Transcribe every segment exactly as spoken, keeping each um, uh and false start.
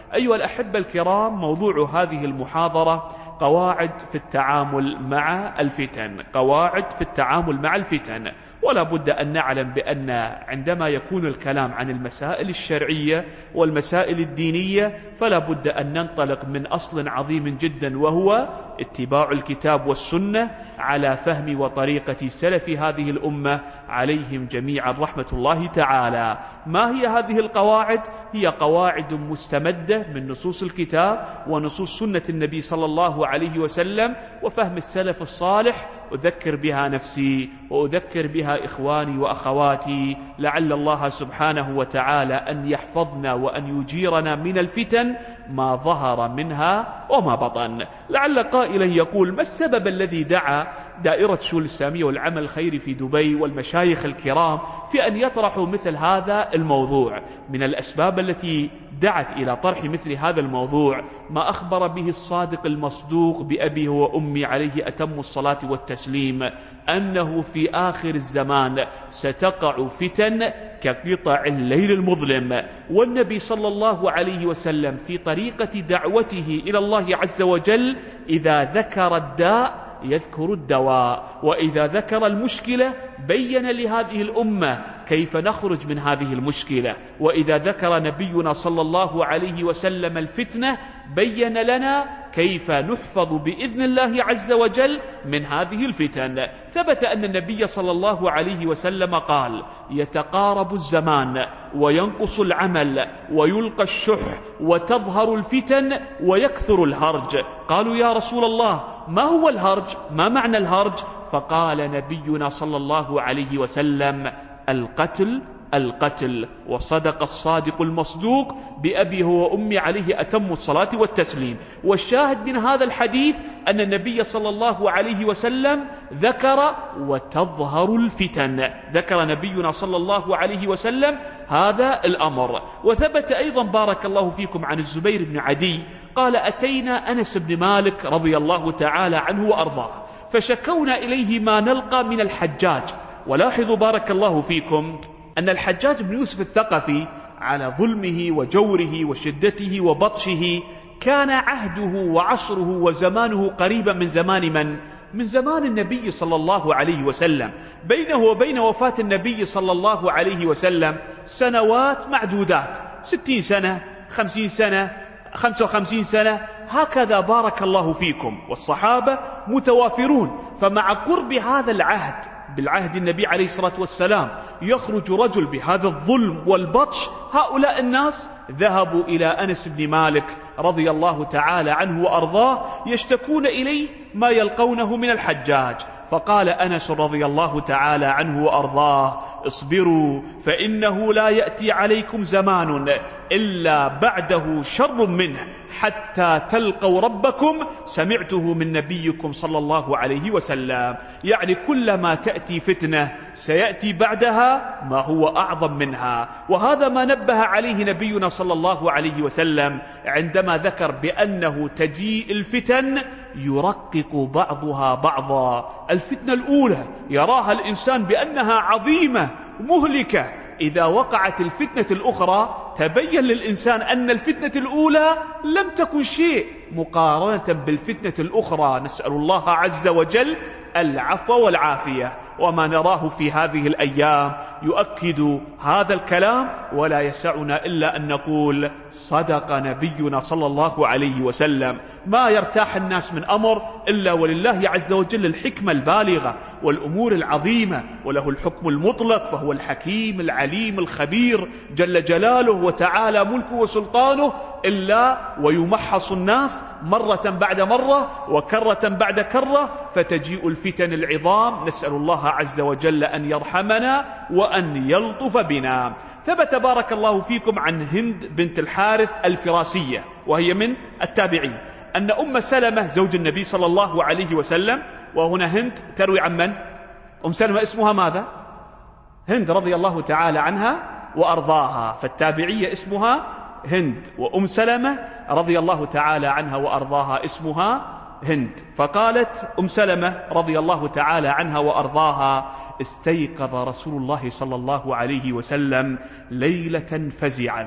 أيها الأحبة الكرام، موضوع هذه المحاضرة قواعد في التعامل مع الفتن، قواعد في التعامل مع الفتن. ولا بد أن نعلم بأن عندما يكون الكلام عن المسائل الشرعية والمسائل الدينية فلا بد أن ننطلق من أصل عظيم جدا، وهو اتباع الكتاب والسنة على فهم وطريقة سلف هذه الأمة عليهم جميعا رحمة الله تعالى. ما هي هذه القواعد؟ هي قواعد مستمدة من نصوص الكتاب ونصوص سنة النبي صلى الله عليه وسلم وفهم السلف الصالح. أذكر بها نفسي وأذكر بها إخواني وأخواتي، لعل الله سبحانه وتعالى أن يحفظنا وأن يجيرنا من الفتن ما ظهر منها وما بطن. لعل قائلا يقول: ما السبب الذي دعا دائرة الشؤون الإسلامية والعمل الخيري في دبي والمشايخ الكرام في أن يطرحوا مثل هذا الموضوع؟ من الأسباب التي دعت إلى طرح مثل هذا الموضوع ما أخبر به الصادق المصدوق بأبيه وأمي عليه أتم الصلاة والتسليم، أنه في آخر الزمان ستقع فتن كقطع الليل المظلم. والنبي صلى الله عليه وسلم في طريقة دعوته إلى الله عز وجل إذا ذكر الداء يذكر الدواء، وإذا ذكر المشكلة بين لهذه الأمة كيف نخرج من هذه المشكلة، وإذا ذكر نبينا صلى الله عليه وسلم الفتنة بين لنا كيف نحفظ بإذن الله عز وجل من هذه الفتن. ثبت أن النبي صلى الله عليه وسلم قال: يتقارب الزمان وينقص العمل ويلقى الشح وتظهر الفتن ويكثر الهرج. قالوا: يا رسول الله، ما هو الهرج؟ ما معنى الهرج؟ فقال نبينا صلى الله عليه وسلم: القتل القتل. وصدق الصادق المصدوق بأبيه وأمي عليه أتم الصلاة والتسليم. والشاهد من هذا الحديث أن النبي صلى الله عليه وسلم ذكر وتظهر الفتن، ذكر نبينا صلى الله عليه وسلم هذا الأمر. وثبت أيضا بارك الله فيكم عن الزبير بن عدي قال: أتينا أنس بن مالك رضي الله تعالى عنه وأرضاه فشكونا إليه ما نلقى من الحجاج. ولاحظوا بارك الله فيكم أن الحجاج بن يوسف الثقفي على ظلمه وجوره وشدته وبطشه كان عهده وعصره وزمانه قريبا من زمان من؟ من زمان النبي صلى الله عليه وسلم. بينه وبين وفاة النبي صلى الله عليه وسلم سنوات معدودات، ستين سنة، خمسين سنة، خمسة وخمسين سنة، هكذا بارك الله فيكم. والصحابة متوافرون، فمع قرب هذا العهد بالعهد النبي عليه الصلاة والسلام يخرج رجل بهذا الظلم والبطش. هؤلاء الناس ذهبوا إلى أنس بن مالك رضي الله تعالى عنه وأرضاه يشتكون إليه ما يلقونه من الحجاج. فقال أنس رضي الله تعالى عنه وأرضاه: اصبروا فإنه لا يأتي عليكم زمان إلا بعده شر منه حتى تلقوا ربكم سمعته من نبيكم صلى الله عليه وسلم. يعني كلما تأتي فتنة سيأتي بعدها ما هو أعظم منها. وهذا ما نبه عليه نبينا صلى الله عليه وسلم عندما ذكر بأنه تجيء الفتن يرقق بعضها بعضا. الفتنة الأولى يراها الإنسان بأنها عظيمة مهلكة، إذا وقعت الفتنة الأخرى تبين للإنسان أن الفتنة الأولى لم تكن شيء مقارنة بالفتنة الأخرى. نسأل الله عز وجل العفو والعافية. وما نراه في هذه الأيام يؤكد هذا الكلام، ولا يسعنا إلا أن نقول: صدق نبينا صلى الله عليه وسلم. ما يرتاح الناس من أمر إلا ولله عز وجل الحكمة البالغة والأمور العظيمة، وله الحكم المطلق، فهو الحكيم العليم الخبير جل جلاله وتعالى ملكه وسلطانه، إلا ويمحص الناس مرة بعد مرة وكرة بعد كرة فتجيء الفتن العظام. نسأل الله عز وجل أن يرحمنا وأن يلطف بنا. ثبت بارك الله فيكم عن هند بنت الحارث الفراسية وهي من التابعين أن أم سلمة زوج النبي صلى الله عليه وسلم، وهنا هند تروي عن من؟ أم سلمة اسمها ماذا؟ هند رضي الله تعالى عنها وأرضاها، فالتابعية اسمها هند، وأم سلمة رضي الله تعالى عنها وأرضاها اسمها هند. فقالت أم سلمة رضي الله تعالى عنها وأرضاها: استيقظ رسول الله صلى الله عليه وسلم ليلة فزعا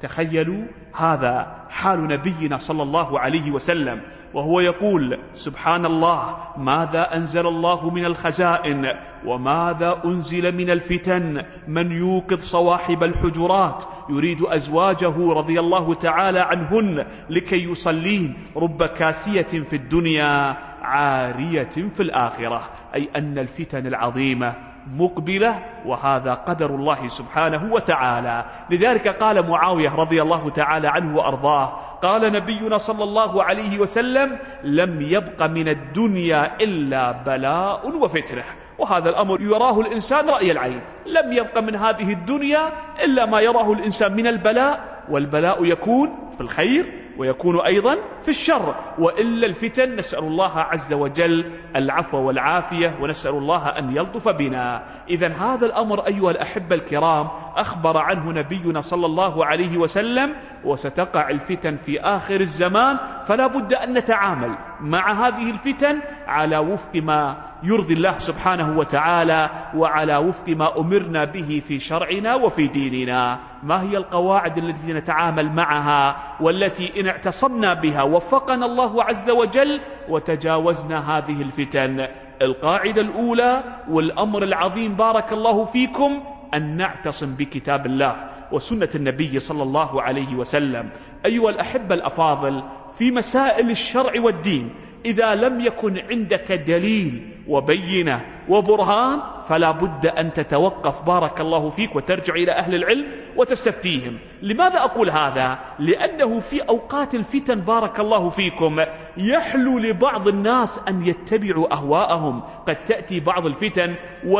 تخيلوا هذا حال نبينا صلى الله عليه وسلم وهو يقول سبحان الله ماذا أنزل الله من الخزائن وماذا أنزل من الفتن، من يوقظ صواحب الحجرات يريد أزواجه رضي الله تعالى عنهن لكي يصلين، رب كاسية في الدنيا عارية في الآخرة، أي أن الفتن العظيمة مقبلة وهذا قدر الله سبحانه وتعالى. لذلك قال معاوية رضي الله تعالى عنه وأرضاه قال نبينا صلى الله عليه وسلم لم يبق من الدنيا إلا بلاء وفتنة، وهذا الأمر يراه الإنسان رأي العين، لم يبق من هذه الدنيا إلا ما يراه الإنسان من البلاء، والبلاء يكون في الخير ويكون أيضا في الشر، وإلا الفتن نسأل الله عز وجل العفو والعافية ونسأل الله أن يلطف بنا. إذن هذا الأمر أيها الأحبة الكرام أخبر عنه نبينا صلى الله عليه وسلم، وستقع الفتن في آخر الزمان، فلا بد أن نتعامل مع هذه الفتن على وفق ما يرضي الله سبحانه وتعالى وعلى وفق ما أمرنا به في شرعنا وفي ديننا. ما هي القواعد التي نتعامل معها والتي إن اعتصمنا بها وفقنا الله عز وجل وتجاوزنا هذه الفتن؟ القاعدة الأولى والأمر العظيم بارك الله فيكم أن نعتصم بكتاب الله وسنة النبي صلى الله عليه وسلم. أيها الأحبة الأفاضل، في مسائل الشرع والدين إذا لم يكن عندك دليل وبينة وبرهان فلا بد أن تتوقف بارك الله فيك وترجع إلى أهل العلم وتستفتيهم. لماذا أقول هذا؟ لأنه في أوقات الفتن بارك الله فيكم يحلو لبعض الناس أن يتبعوا أهواءهم، قد تأتي بعض الفتن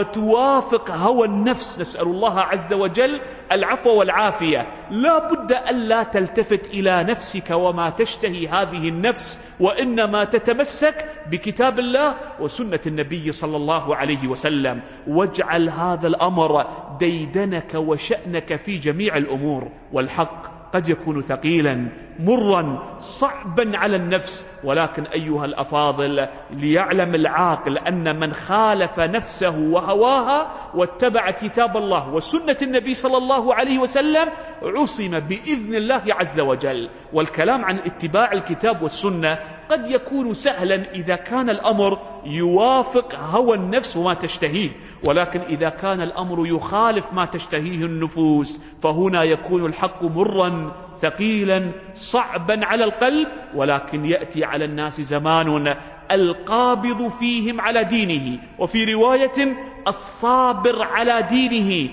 وتوافق هوى النفس، نسأل الله عز وجل العفو والعافية. لا بد أن لا تلتفت إلى نفسك وما تشتهي هذه النفس، وإنما تتمسك بكتاب الله وسنة النبي صلى الله عليه وسلم، واجعل هذا الأمر ديدنك وشأنك في جميع الأمور. والحق قد يكون ثقيلا مرا صعبا على النفس، ولكن أيها الأفاضل ليعلم العاقل أن من خالف نفسه وهواها واتبع كتاب الله وسنة النبي صلى الله عليه وسلم عصم بإذن الله عز وجل. والكلام عن اتباع الكتاب والسنة قد يكون سهلا إذا كان الأمر يوافق هوى النفس وما تشتهيه، ولكن إذا كان الأمر يخالف ما تشتهيه النفوس فهنا يكون الحق مرا ثقيلا صعبا على القلب. ولكن يأتي على الناس زمان القابض فيهم على دينه، وفي رواية الصابر على دينه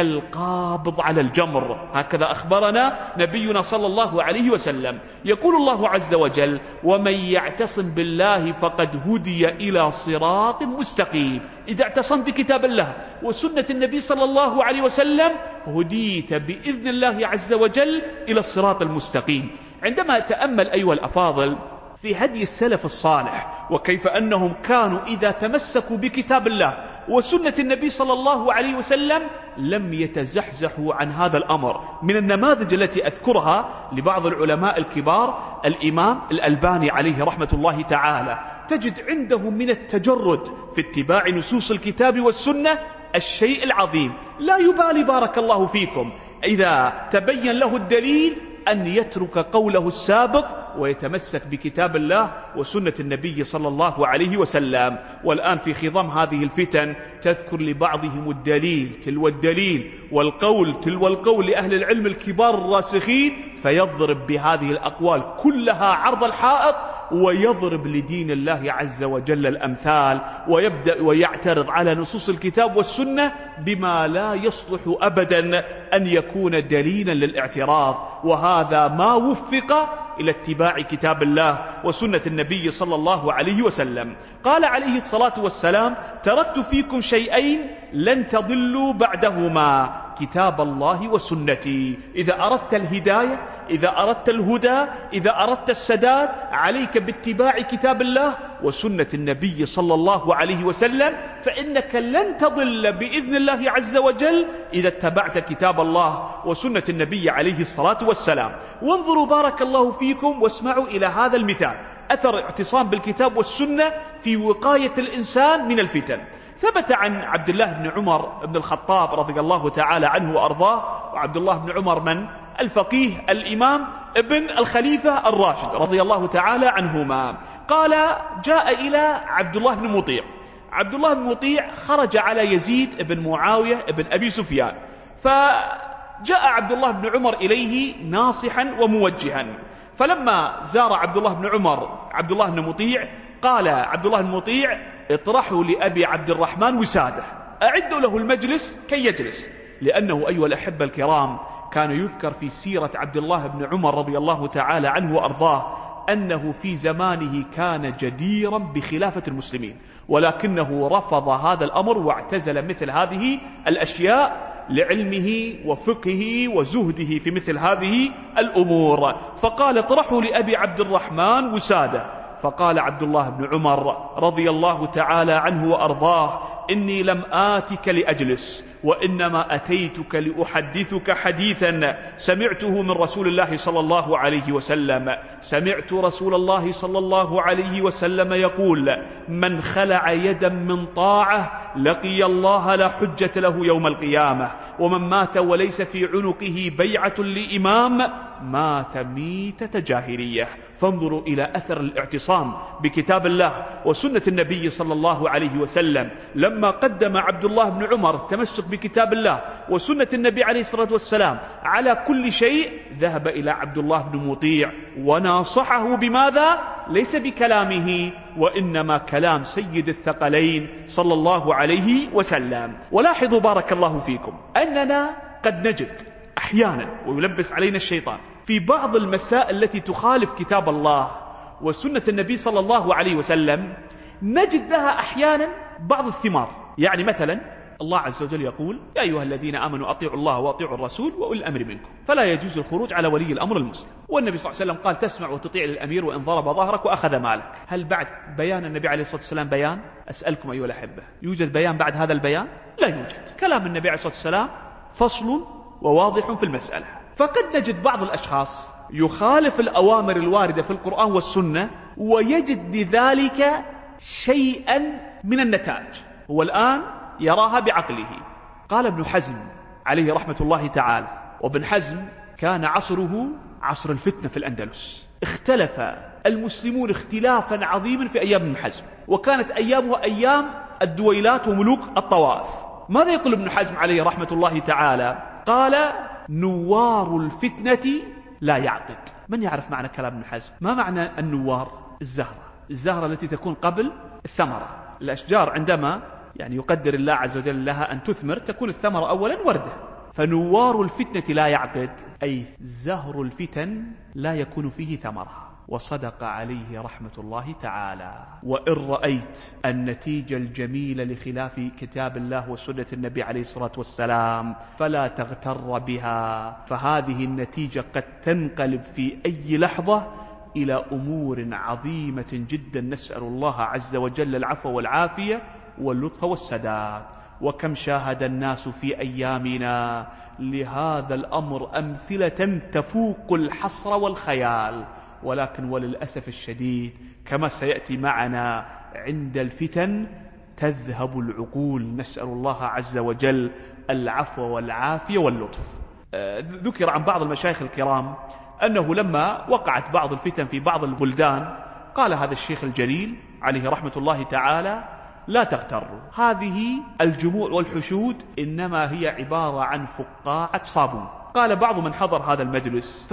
كالقابض على الجمر، هكذا أخبرنا نبينا صلى الله عليه وسلم. يقول الله عز وجل ومن يعتصم بالله فقد هدي إلى صراط مستقيم. إذا اعتصمت بكتاب الله وسنة النبي صلى الله عليه وسلم هديت بإذن الله عز وجل إلى الصراط المستقيم. عندما أتأمل أيها الأفاضل في هدي السلف الصالح وكيف أنهم كانوا إذا تمسكوا بكتاب الله وسنة النبي صلى الله عليه وسلم لم يتزحزحوا عن هذا الأمر، من النماذج التي أذكرها لبعض العلماء الكبار الإمام الألباني عليه رحمة الله تعالى، تجد عنده من التجرد في اتباع نصوص الكتاب والسنة الشيء العظيم، لا يبالي بارك الله فيكم إذا تبين له الدليل أن يترك قوله السابق ويتمسك بكتاب الله وسنة النبي صلى الله عليه وسلم. والآن في خضم هذه الفتن تذكر لبعضهم الدليل تلو الدليل والقول تلو القول لأهل العلم الكبار الراسخين، فيضرب بهذه الأقوال كلها عرض الحائط ويضرب لدين الله عز وجل الأمثال، ويبدأ ويعترض على نصوص الكتاب والسنة بما لا يصلح أبدا أن يكون دليلا للاعتراض. وهذا ما وفق إلى اتباع كتاب الله وسنة النبي صلى الله عليه وسلم. قال عليه الصلاة والسلام تركت فيكم شيئين لن تضلوا بعدهما كتاب الله وسنتي. إذا أردت الهداية، إذا أردت الهدى، إذا أردت السداد، عليك باتباع كتاب الله وسنة النبي صلى الله عليه وسلم، فإنك لن تضل بإذن الله عز وجل إذا اتبعت كتاب الله وسنة النبي عليه الصلاة والسلام. وانظروا بارك الله فيكم واسمعوا إلى هذا المثال، أثر اعتصام بالكتاب والسنة في وقاية الإنسان من الفتن. ثبت عن عبد الله بن عمر بن الخطاب رضي الله تعالى عنه وأرضاه، وعبد الله بن عمر من الفقيه الإمام ابن الخليفة الراشد رضي الله تعالى عنهما. قال: جاء إلى عبد الله بن مطيع. عبد الله بن مطيع خرج على يزيد بن معاوية بن أبي سفيان، فجاء عبد الله بن عمر إليه ناصحا وموجها. فلما زار عبد الله بن عمر عبد الله بن مطيع، قال عبد الله بن مطيع: اطرحوا لأبي عبد الرحمن وساده، أعدوا له المجلس كي يجلس. لأنه أيها الأحبة الكرام كان يذكر في سيرة عبد الله بن عمر رضي الله تعالى عنه وأرضاه أنه في زمانه كان جديرا بخلافة المسلمين، ولكنه رفض هذا الأمر واعتزل مثل هذه الأشياء لعلمه وفقهه وزهده في مثل هذه الأمور. فقال: اطرحوا لأبي عبد الرحمن وساده. فقال عبد الله بن عمر رضي الله تعالى عنه وأرضاه: إني لم آتك لأجلس، وإنما أتيتك لأحدثك حديثا سمعته من رسول الله صلى الله عليه وسلم. سمعت رسول الله صلى الله عليه وسلم يقول: من خلع يدا من طاعة لقي الله لا حجة له يوم القيامة، ومن مات وليس في عنقه بيعة لإمام مات ميتة جاهلية. فانظروا إلى أثر الاعتصام بكتاب الله وسنة النبي صلى الله عليه وسلم. لما قدم عبد الله بن عمر التمسك بكتاب الله وسنة النبي عليه الصلاة والسلام على كل شيء، ذهب إلى عبد الله بن مطيع وناصحه بماذا؟ ليس بكلامه، وإنما كلام سيد الثقلين صلى الله عليه وسلم. ولاحظوا بارك الله فيكم أننا قد نجد أحيانا ويلبس علينا الشيطان في بعض المسائل التي تخالف كتاب الله وسنة النبي صلى الله عليه وسلم، نجد لها أحيانا بعض الثمار. يعني مثلا الله عز وجل يقول: يا أيها الذين آمنوا أطيعوا الله وأطيعوا الرسول وأولي الأمر منكم، فلا يجوز الخروج على ولي الأمر المسلم. والنبي صلى الله عليه وسلم قال: تسمع وتطيع للأمير وإن ضرب ظهرك وأخذ مالك. هل بعد بيان النبي عليه الصلاة والسلام بيان؟ أسألكم أيها الأحبة، يوجد بيان بعد هذا البيان؟ لا يوجد. كلام النبي عليه الصلاة والسلام فصل وواضح في المسألة. فقد نجد بعض الأشخاص يخالف الأوامر الواردة في القرآن والسنة ويجد لذلك شيئا من النتائج، هو الآن يراها بعقله. قال ابن حزم عليه رحمة الله تعالى، وابن حزم كان عصره عصر الفتنة في الأندلس، اختلف المسلمون اختلافا عظيما في أيام ابن حزم، وكانت أيامه أيام الدويلات وملوك الطوائف. ماذا يقول ابن حزم عليه رحمة الله تعالى؟ قال: نوار الفتنة لا يعقد. من يعرف معنى كلام ابن حزم؟ ما معنى النوار؟ الزهرة، الزهرة التي تكون قبل الثمرة. الأشجار عندما يعني يقدر الله عز وجل لها أن تثمر تكون الثمرة أولا وردة. فنوار الفتنة لا يعقد، أي زهر الفتن لا يكون فيه ثمرة. وصدق عليه رحمة الله تعالى. وإن رأيت النتيجة الجميلة لخلاف كتاب الله وسنة النبي عليه الصلاة والسلام فلا تغتر بها، فهذه النتيجة قد تنقلب في أي لحظة إلى أمور عظيمة جدا. نسأل الله عز وجل العفو والعافية واللطف والسداد. وكم شاهد الناس في أيامنا لهذا الأمر أمثلة تفوق الحصر والخيال، ولكن وللأسف الشديد كما سيأتي معنا عند الفتن تذهب العقول. نسأل الله عز وجل العفو والعافية واللطف. ذكر عن بعض المشايخ الكرام أنه لما وقعت بعض الفتن في بعض البلدان قال هذا الشيخ الجليل عليه رحمة الله تعالى: لا تغتروا، هذه الجموع والحشود إنما هي عبارة عن فقاعة صابون. قال بعض من حضر هذا المجلس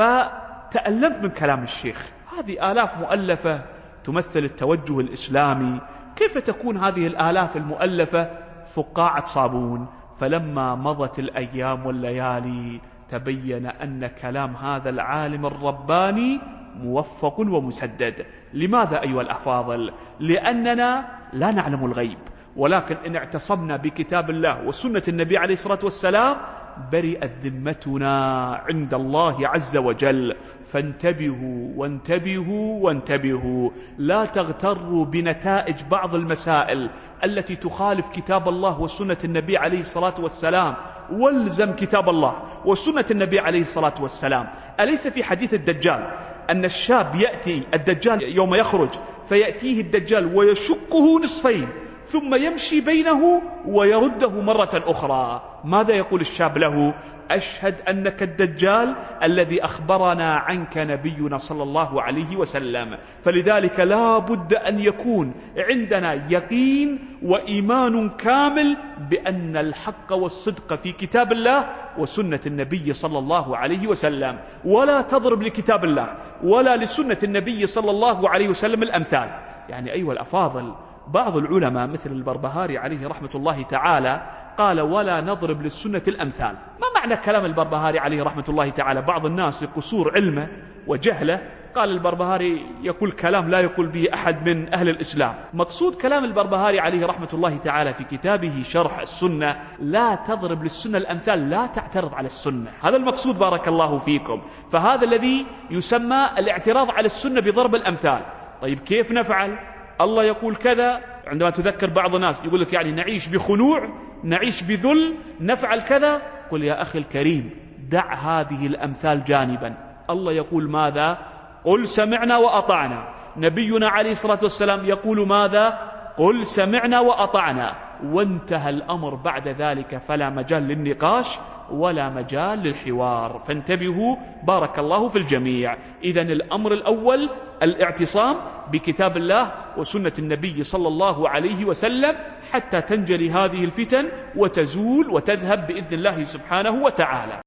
فتألمت من كلام الشيخ، هذه آلاف مؤلفة تمثل التوجه الإسلامي، كيف تكون هذه الآلاف المؤلفة فقاعة صابون؟ فلما مضت الأيام والليالي تبين أن كلام هذا العالم الرباني موفق ومسدد. لماذا أيها الأفاضل؟ لأننا لا نعلم الغيب، ولكن إن اعتصمنا بكتاب الله وسنة النبي عليه الصلاة والسلام برئت ذمتنا عند الله عز وجل. فانتبهوا وانتبهوا وانتبهوا، لا تغتروا بنتائج بعض المسائل التي تخالف كتاب الله وسنة النبي عليه الصلاة والسلام. والزم كتاب الله وسنة النبي عليه الصلاة والسلام. أليس في حديث الدجال أن الشاب يأتي الدجال يوم يخرج فيأتيه الدجال ويشقه نصفين ثم يمشي بينه ويرده مرة أخرى. ماذا يقول الشاب له؟ أشهد أنك الدجال الذي أخبرنا عنك نبينا صلى الله عليه وسلم. فلذلك لا بد أن يكون عندنا يقين وإيمان كامل بأن الحق والصدق في كتاب الله وسنة النبي صلى الله عليه وسلم، ولا تضرب لكتاب الله ولا لسنة النبي صلى الله عليه وسلم الأمثال. يعني أيها الأفاضل، بعض العلماء مثل البربهاري عليه رحمة الله تعالى قال ولا نضرب للسنة الأمثال. ما معنى كلام البربهاري عليه رحمة الله تعالى؟ بعض الناس لقصور علمه وجهله قال البربهاري يقول كلام لا يقول به أحد من أهل الإسلام. مقصود كلام البربهاري عليه رحمة الله تعالى في كتابه شرح السنة لا تضرب للسنة الأمثال، لا تعترض على السنة. هذا المقصود بارك الله فيكم. فهذا الذي يسمى الاعتراض على السنة بضرب الأمثال. طيب كيف نفعل؟ الله يقول كذا، عندما تذكر بعض الناس يقول لك يعني نعيش بخنوع، نعيش بذل، نفعل كذا. قل يا أخي الكريم دع هذه الأمثال جانبا. الله يقول ماذا؟ قل سمعنا وأطعنا. نبينا عليه الصلاة والسلام يقول ماذا؟ قل سمعنا وأطعنا. وانتهى الأمر بعد ذلك، فلا مجال للنقاش ولا مجال للحوار. فانتبهوا بارك الله في الجميع. إذن الأمر الأول الاعتصام بكتاب الله وسنة النبي صلى الله عليه وسلم حتى تنجلي هذه الفتن وتزول وتذهب بإذن الله سبحانه وتعالى.